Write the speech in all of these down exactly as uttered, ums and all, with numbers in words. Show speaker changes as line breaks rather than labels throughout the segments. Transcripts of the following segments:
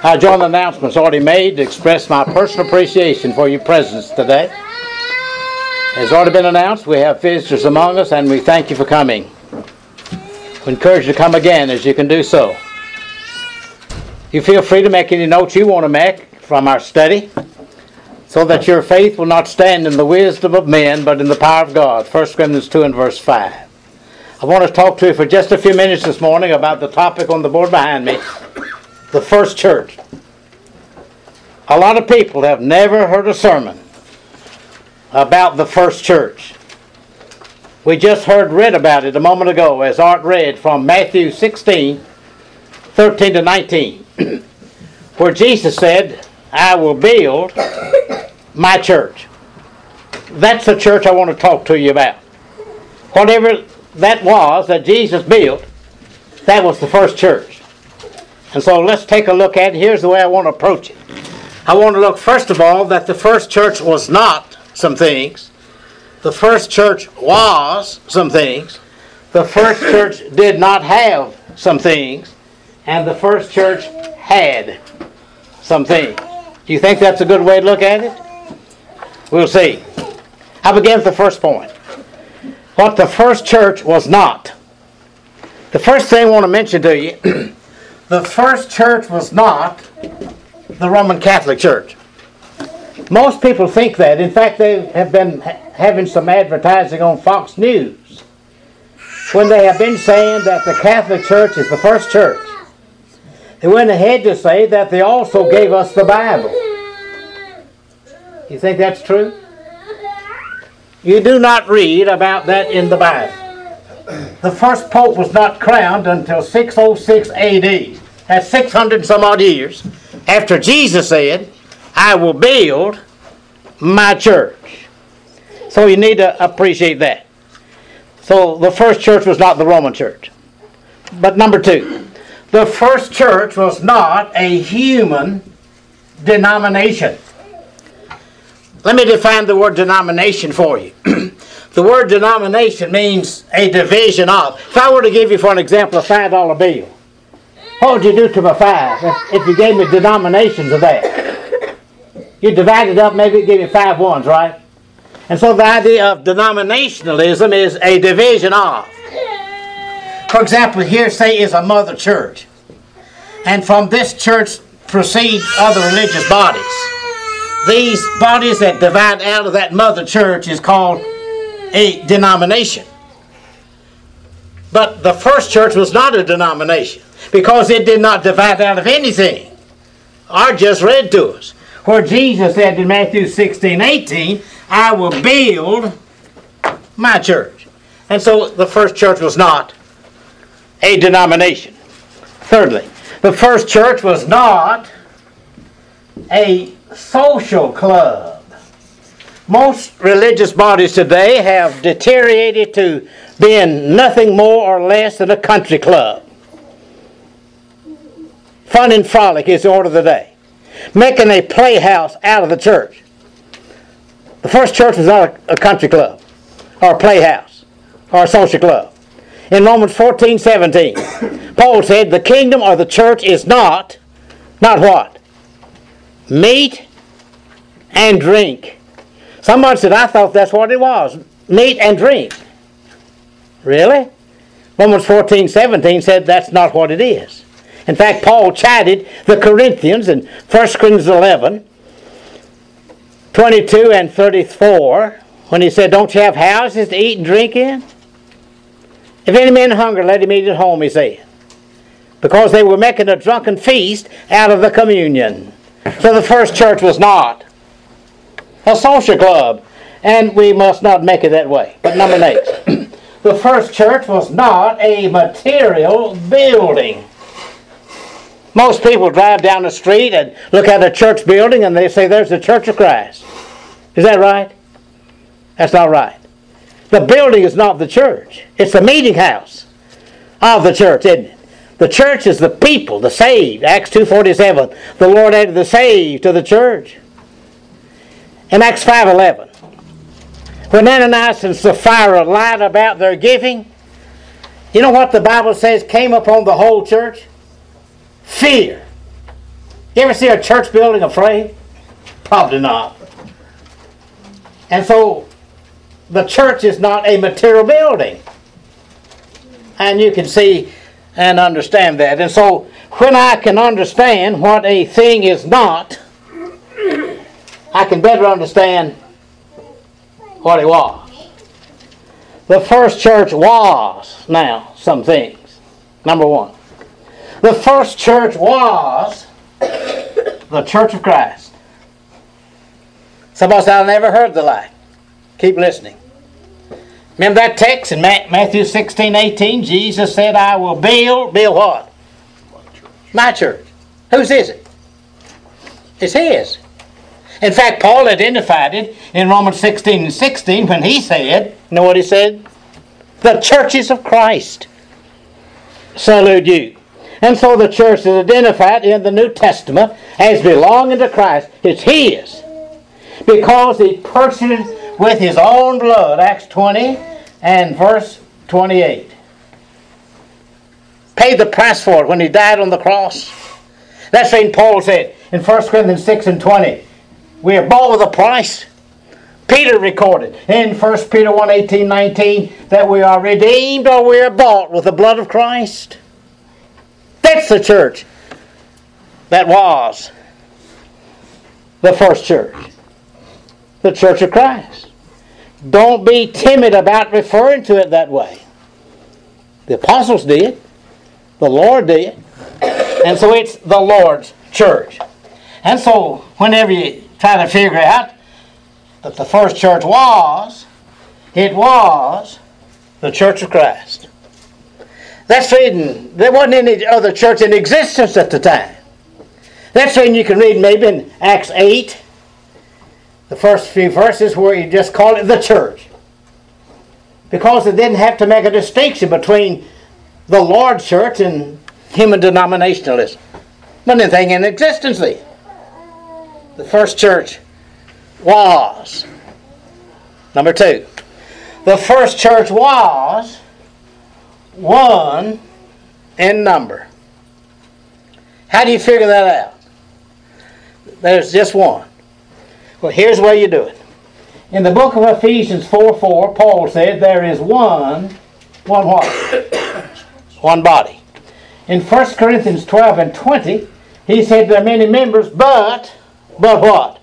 I join the announcements already made to express my personal appreciation for your presence today. As already been announced, we have visitors among us, and we thank you for coming. We encourage you to come again as you can do so. You feel free to make any notes you want to make from our study, so that your faith will not stand in the wisdom of men, but in the power of God. First Corinthians two and verse five. I want to talk to you for just a few minutes this morning about the topic on the board behind me, the first church. A lot of people have never heard a sermon about the first church. We just heard read about it a moment ago as Art read from Matthew sixteen, thirteen to nineteen, where Jesus said, I will build my church. That's the church I want to talk to you about. Whatever that was that Jesus built, that was the first church. And so let's take a look at it. Here's the way I want to approach it. I want to look, first of all, that the first church was not some things. The first church was some things. The first church did not have some things. And the first church had some things. Do you think that's a good way to look at it? We'll see. I begin with the first point. What the first church was not. The first thing I want to mention to you, the first church was not the Roman Catholic Church. Most people think that. In fact, they have been ha- having some advertising on Fox News when they have been saying that the Catholic Church is the first church. They went ahead to say that they also gave us the Bible. You think that's true? You do not read about that in the Bible. The first pope was not crowned until six oh six A D. That's six hundred some odd years after Jesus said, I will build my church. So you need to appreciate that. So the first church was not the Roman church. But number two, the first church was not a human denomination. Let me define the word denomination for you. The word denomination means a division of. If I were to give you, for an example, a five dollar bill, what would you do to my five if you gave me denominations of that? You divide it up, maybe it give you five ones, right? And so the idea of denominationalism is a division of. For example, here, say, is a mother church. And from this church proceed other religious bodies. These bodies that divide out of that mother church is called a denomination. But the first church was not a denomination because it did not divide out of anything. Art just read to us where Jesus said in Matthew sixteen, eighteen, I will build my church. And so the first church was not a denomination. Thirdly, the first church was not a social club. Most religious bodies today have deteriorated to being nothing more or less than a country club. Fun and frolic is the order of the day. Making a playhouse out of the church. The first church was not a, a country club or a playhouse or a social club. In Romans fourteen, seventeen, Paul said, the kingdom or the church is not, not what? Meat and drink. Somebody said, I thought that's what it was. Meat and drink. Really? Romans fourteen, seventeen said that's not what it is. In fact, Paul chided the Corinthians in First Corinthians eleven, twenty-two and thirty-four, when he said, don't you have houses to eat and drink in? If any man hunger, let him eat at home, he said. Because they were making a drunken feast out of the communion. So the first church was not a social club, and we must not make it that way. But number eight, the first church was not a material building. Most people drive down the street and look at a church building and they say there's the Church of Christ. Is that right? That's not right. The building is not the church. It's the meeting house of the church, isn't it? The church is the people, the saved. Acts two forty-seven. The Lord added the saved to the church. In Acts five eleven, when Ananias and Sapphira lied about their giving, you know what the Bible says came upon the whole church? Fear. You ever see a church building afraid? Probably not. And so the church is not a material building. And you can see and understand that. And so when I can understand what a thing is not, I can better understand what it was. The first church was, now, some things. Number one. The first church was the Church of Christ. Somebody said, I never heard the like. Keep listening. Remember that text in Matthew sixteen eighteen? Jesus said, I will build, build what? My church. Whose is it? It's His. In fact, Paul identified it in Romans sixteen and sixteen when he said, you know what he said? The churches of Christ salute you. And so the church is identified in the New Testament as belonging to Christ. It's His. Because He purchased it with His own blood. Acts twenty and verse twenty-eight. Paid the price for it when He died on the cross. That's what Paul said in First Corinthians six and twenty. We are bought with a price. Peter recorded in First Peter one eighteen nineteen that we are redeemed or we are bought with the blood of Christ. That's the church that was the first church. The Church of Christ. Don't be timid about referring to it that way. The apostles did. The Lord did. And so it's the Lord's church. And so whenever you try to figure out that the first church was, it was the Church of Christ. That's reading. There wasn't any other church in existence at the time. That's when you can read maybe in Acts eight, the first few verses where you just call it the church. Because it didn't have to make a distinction between the Lord's church and human denominationalism. Not anything in existence there. The first church was. Number two. The first church was one in number. How do you figure that out? There's just one. Well, here's where you do it. In the book of Ephesians four four, Paul said there is one, one what? One body. In First Corinthians twelve and twenty, he said there are many members, but, but what?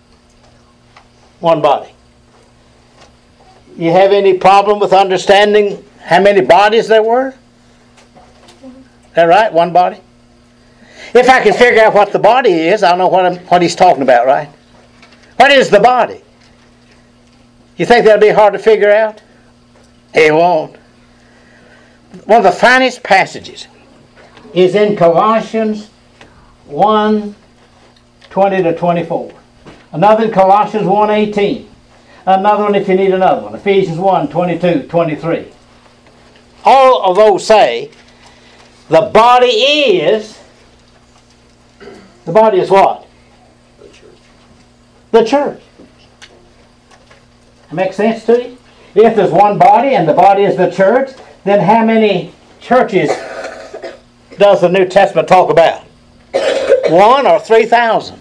One body. You have any problem with understanding how many bodies there were? Is that right? One body? If I can figure out what the body is, I'll know what, I'm, what he's talking about, right? What is the body? You think that'll be hard to figure out? It won't. One of the finest passages is in Colossians one twenty to twenty-four. Another in Colossians one eighteen. Another one if you need another one. Ephesians one twenty-two, twenty-three. All of those say the body is, the body is what?
The church.
The church. That makes sense to you? If there's one body and the body is the church, then how many churches does the New Testament talk about? One or three thousand?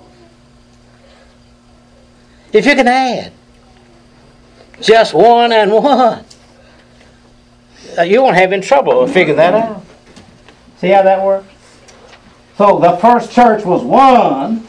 If you can add just one and one, you won't have any trouble with figuring that out. See how that works? So the first church was one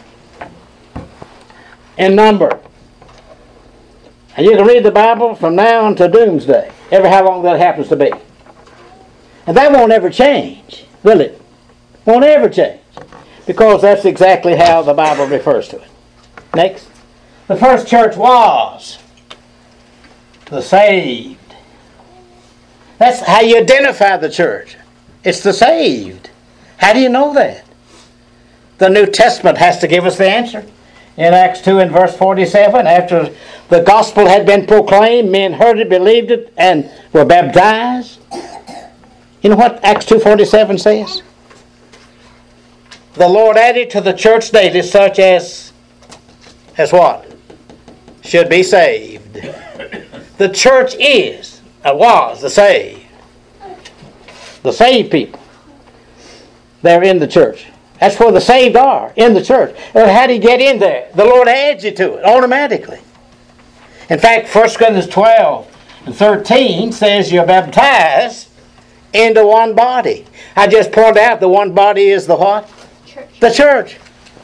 in number. And you can read the Bible from now until doomsday, ever how long that happens to be. And that won't ever change, will it? Won't ever change. Because that's exactly how the Bible refers to it. Next. The first church was the saved. That's how you identify the church. It's the saved. How do you know that? The New Testament has to give us the answer. In Acts two and verse forty-seven, after the gospel had been proclaimed, men heard it, believed it, and were baptized. You know what Acts two forty-seven says? The Lord added to the church daily such as, as what? Should be saved. The church is, or was, the saved. The saved people. They're in the church. That's where the saved are, in the church. And how do you get in there? The Lord adds you to it automatically. In fact, First Corinthians twelve and thirteen says you're baptized into one body. I just pointed out the one body is the what?
Church.
The church.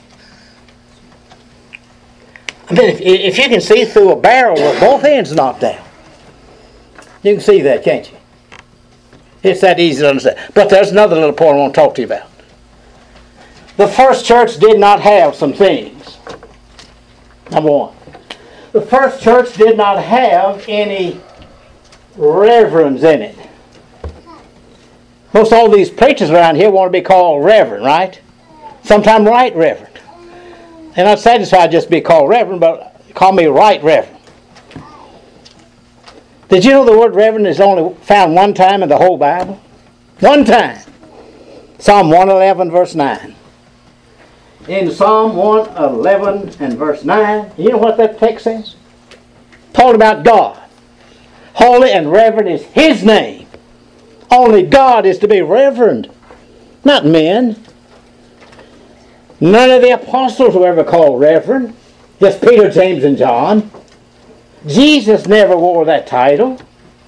I mean, if, if you can see through a barrel with both ends knocked out, you can see that, can't you? It's that easy to understand. But there's another little point I want to talk to you about. The first church did not have some things. Number one. The first church did not have any reverends in it. Most all these preachers around here want to be called reverend, right? Sometimes right reverend. They're not satisfied just to be called reverend, but call me right reverend. Did you know the word reverend is only found one time in the whole Bible? One time. Psalm one eleven verse nine. In Psalm one eleven and verse nine, you know what that text says? Talking about God. Holy and reverend is His name. Only God is to be reverend, not men. None of the apostles were ever called reverend. Just Peter, James, and John. Jesus never wore that title.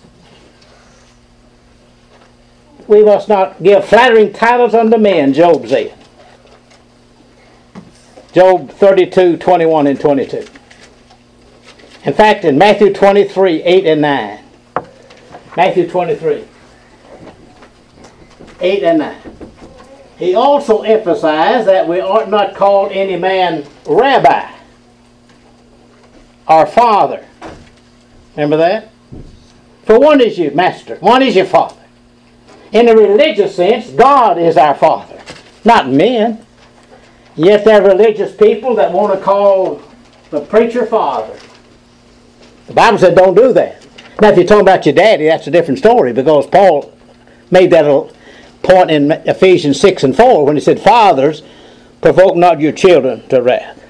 We must not give flattering titles unto men, Job said. Job thirty-two, twenty-one and twenty-two. In fact, in Matthew twenty-three, eight and nine. Matthew twenty-three, eight and nine. He also emphasized that we ought not call any man rabbi or father. Remember that? For one is your master, one is your father. In a religious sense, God is our father, not men. Yet there are religious people that want to call the preacher father. The Bible said don't do that. Now if you're talking about your daddy, that's a different story, because Paul made that a point in Ephesians six and four when he said, fathers, provoke not your children to wrath.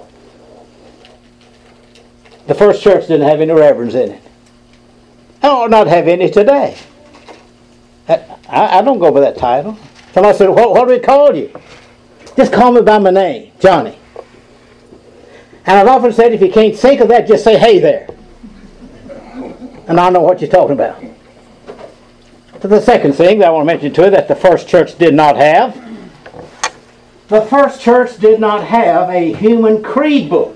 The first church didn't have any reverends in it. I ought not have any today. I, I don't go by that title. Somebody said, what, what do we call you? Just call me by my name, Johnny. And I've often said, if you can't think of that, just say, hey there. And I'll know what you're talking about. So the second thing that I want to mention to you that the first church did not have, the first church did not have a human creed book.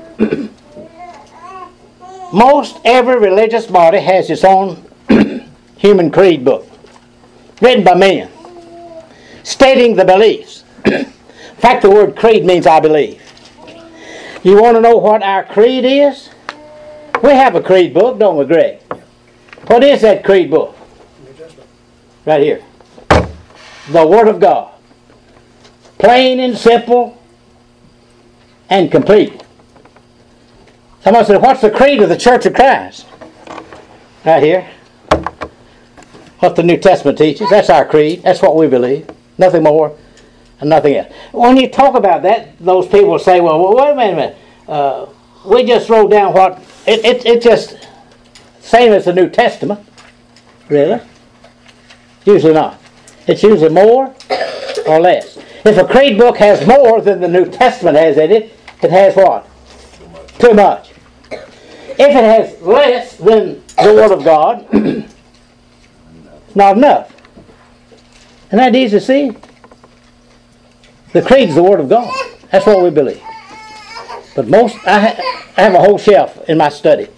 Most every religious body has its own human creed book, written by men, stating the beliefs. In fact, the word creed means I believe. You want to know what our creed is? We have a creed book, don't we, Greg? What is that creed book? Right here. The Word of God. Plain and simple and complete. Someone said, what's the creed of the Church of Christ? Right here. What the New Testament teaches. That's our creed. That's what we believe. Nothing more and nothing else. When you talk about that, those people say, well, well wait a minute. Uh, we just wrote down what... It, it, it just... Same as the New Testament. Really? Usually not. It's usually more or less. If a creed book has more than the New Testament has in it, it has what? Too much. If it has less than the Word of God, it's not enough. Isn't that easy to see? The creed is the Word of God. That's what we believe. But most, I, ha- I have a whole shelf in my study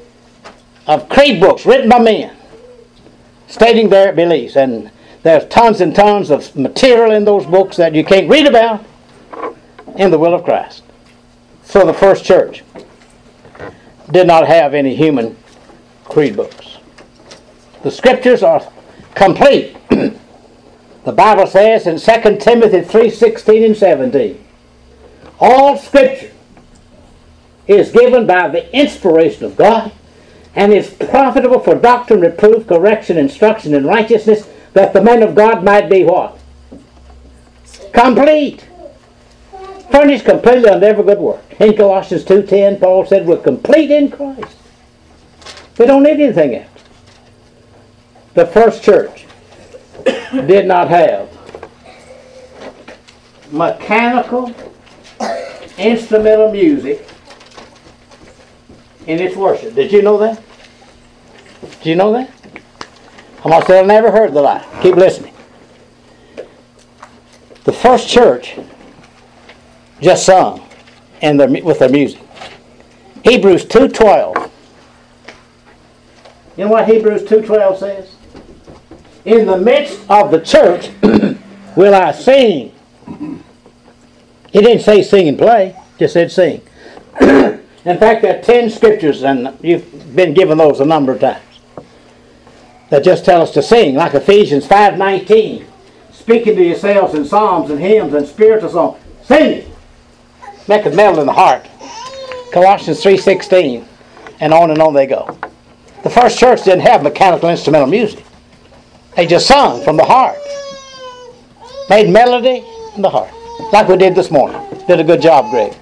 of creed books written by men stating their beliefs. And there's tons and tons of material in those books that you can't read about in the will of Christ. So the first church did not have any human creed books. The scriptures are complete. The Bible says in Second Timothy three sixteen and seventeen, all scripture is given by the inspiration of God and is profitable for doctrine, reproof, correction, instruction in righteousness, that the man of God might be what? Complete. Furnished completely unto every good work. In Colossians two ten, Paul said, we're complete in Christ. We don't need anything else. The first church did not have mechanical instrumental music in its worship. Did you know that? Did you know that? I'm going to say I never heard the lie. Keep listening. The first church just sung in their, with their music. Hebrews two twelve. You know what Hebrews two twelve says? In the midst of the church will I sing. He didn't say sing and play, just said sing. In fact, there are ten scriptures, and you've been given those a number of times, that just tell us to sing, like Ephesians five nineteen, speaking to yourselves in psalms and hymns and spiritual songs. Sing! Make it melt in the heart. Colossians three sixteen, and on and on they go. The first church didn't have mechanical instrumental music. They just sung from the heart. Made melody in the heart. Like we did this morning. Did a good job, Greg.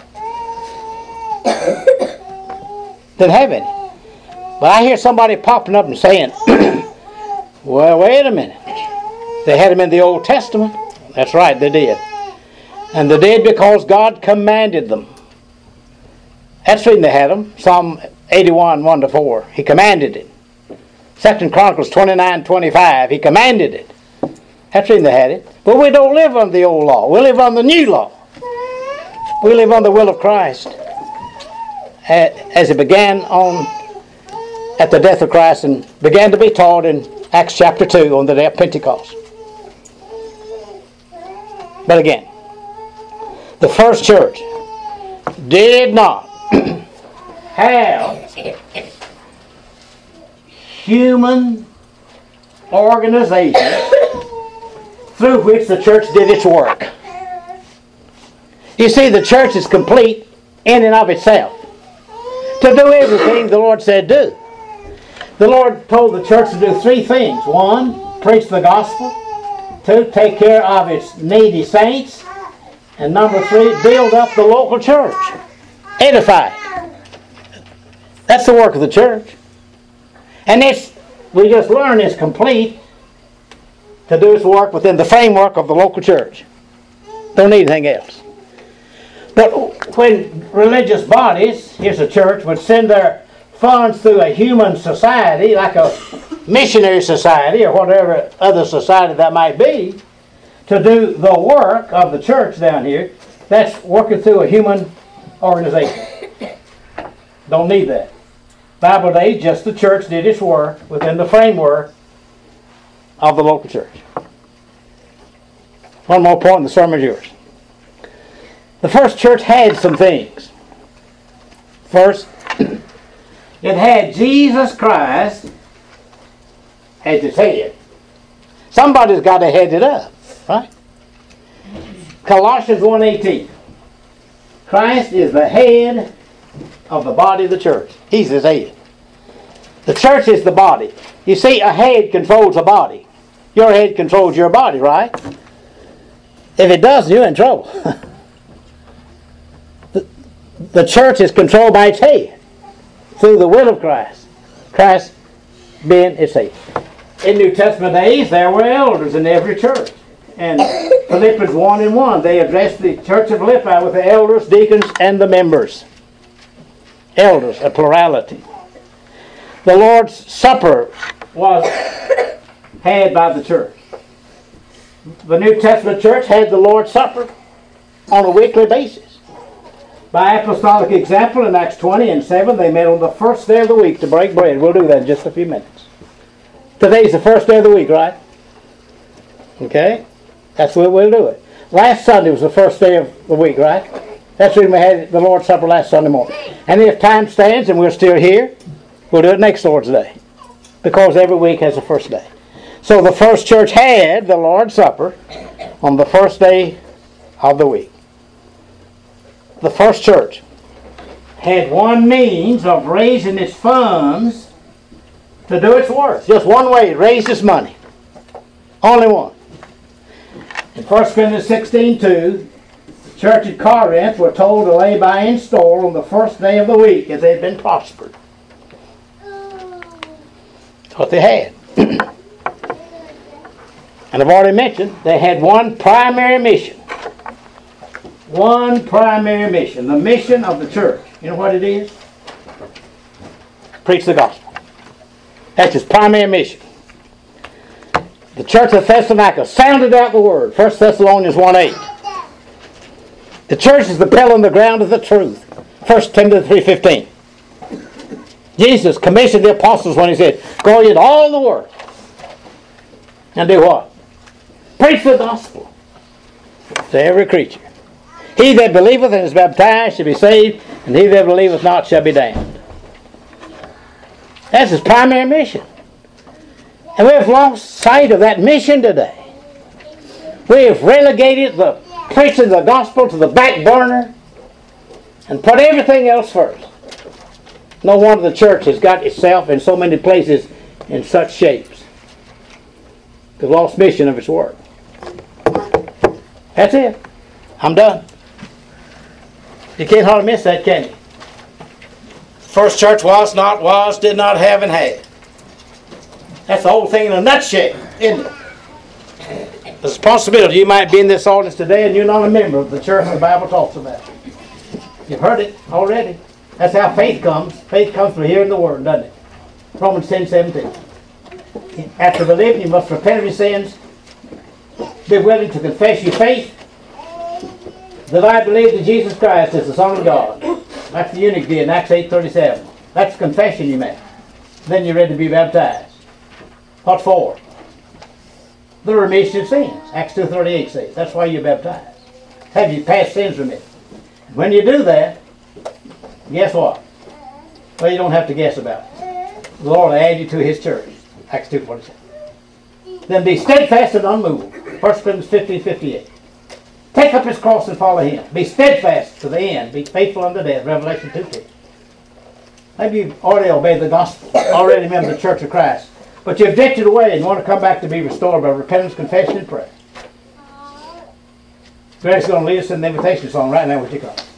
Didn't have any. But I hear somebody popping up and saying, well, wait a minute. They had them in the Old Testament. That's right, they did. And they did because God commanded them. That's when they had them. Psalm eighty-one, one to four. He commanded it. Second Chronicles twenty-nine, twenty-five. He commanded it. That's when they had it. But we don't live on the old law. We live on the new law. We live on the will of Christ. As it began on at the death of Christ and began to be taught in Acts chapter two on the day of Pentecost. But again, the first church did not have human organization through which the church did its work. You see, the church is complete in and of itself to do everything the Lord said do. The Lord told the church to do three things. One, preach the gospel. Two, take care of its needy saints. And number three, build up the local church. Edify it. That's the work of the church. And it's, we just learned it's complete to do its work within the framework of the local church. Don't need anything else. But when religious bodies, here's a church, would send their funds through a human society, like a missionary society or whatever other society that might be, to do the work of the church down here, that's working through a human organization. Don't need that. Bible days, just the church did its work within the framework of the local church. One more point and the sermon is yours. The first church had some things. First, it had Jesus Christ as its head. Somebody's got to head it up, right? Colossians one eighteen. Christ is the head of the body of the church. He's his head. The church is the body. You see, a head controls a body. Your head controls your body, right? If it doesn't, you're in trouble. the, the church is controlled by its head through the will of Christ. Christ being its head. In New Testament days, there were elders in every church. And Philippians one and one, they addressed the church of Philippi with the elders, deacons, and the members. Elders, a plurality. The Lord's Supper was had by the church. The New Testament church had the Lord's Supper on a weekly basis. By apostolic example, in Acts twenty and seven, they met on the first day of the week to break bread. We'll do that in just a few minutes. Today's the first day of the week, right? Okay? That's the way we'll do it. Last Sunday was the first day of the week, right? That's when we had the Lord's Supper last Sunday morning. And if time stands and we're still here, we'll do it next Lord's Day. Because every week has a first day. So the first church had the Lord's Supper on the first day of the week. The first church had one means of raising its funds to do its work. Just one way, it raised its money. Only one. In First Corinthians sixteen two, the church at Corinth were told to lay by in store on the first day of the week as they had been prospered. That's what they had. And I've already mentioned, they had one primary mission. one primary mission. The mission of the church. You know what it is? Preach the gospel. That's its primary mission. The church of Thessalonica sounded out the word. First Thessalonians one eight. The church is the pillar on the ground of the truth. First Timothy three fifteen. Jesus commissioned the apostles when he said, go into all the world and do what? Preach the gospel to every creature. He that believeth and is baptized shall be saved, and he that believeth not shall be damned. That's his primary mission. And we have lost sight of that mission today. We have relegated the preaching of the gospel to the back burner and put everything else first. No wonder the church has got itself in so many places in such shapes. The lost mission of its work. That's it. I'm done. You can't hardly miss that, can you? First church was, not was, did not have, and had. That's the whole thing in a nutshell, isn't it? The responsibility. You might be in this audience today and you're not a member of the church the Bible talks about. You've heard it already. That's how faith comes. Faith comes from hearing the word, doesn't it? Romans ten seventeen. After believing, you must repent of your sins, be willing to confess your faith, that I believe that Jesus Christ is the Son of God. That's the eunuch did in Acts eight thirty-seven. That's the confession you make. Then you're ready to be baptized. What for? The remission of sins. Acts two thirty-eight says. That's why you're baptized. Have your past sins remitted. When you do that, guess what? Well, you don't have to guess about it. The Lord will add you to His church. Acts two forty-seven. Then be steadfast and unmovable. First Corinthians fifteen fifty-eight. Take up His cross and follow Him. Be steadfast to the end. Be faithful unto death. Revelation two two. Maybe you've already obeyed the gospel. Already member of the church of Christ. But you've drifted away and want to come back to be restored by repentance, confession, and prayer. Greg's going to lead us in the invitation song right now. Would you come?